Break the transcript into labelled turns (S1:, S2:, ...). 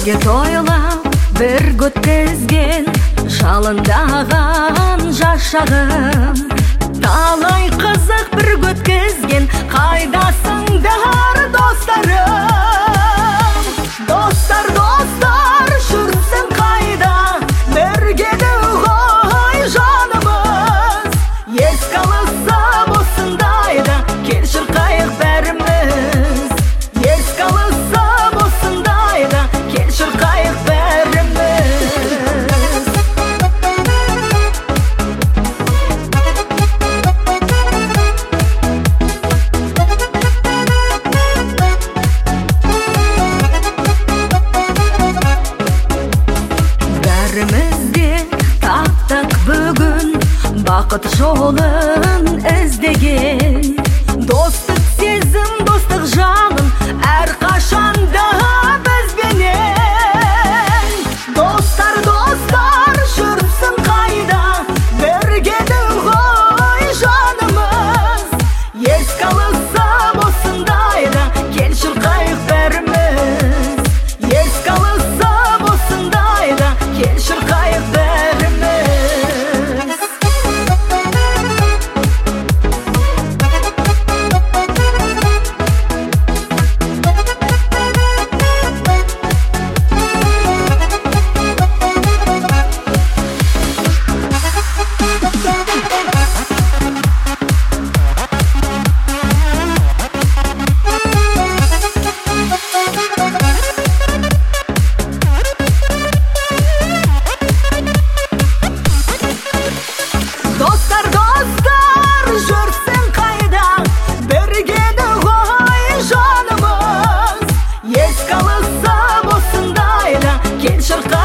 S1: Бірге тойлап, бірге өткізген жалындаған жас шағым. Талай қызық бірге өткізген, қайдасыңдар достарым? Достар, жүрсің қайда? Біргеді ғой жанымыз. Еске алысып осындайда, кел шырқайық бәріміз. Еске алысып осындайда, кел шырқайық бәріміз. Бәрімізде таптық бүгін бақыт жолын іздеген. Достық сезім, достық жалын әрқашанда бізбенен. Достар, жүрсің қайда? Біргеді ғой жанымыз. Еске алысып осындайда, кел шырқайық бәріміз. Еске алысып осындайда, кел шырқайық бәріміз. Достар, жүрсің қайда? Біргеді ғой жанымыз. Еске алысып осындайда, кел шырқайық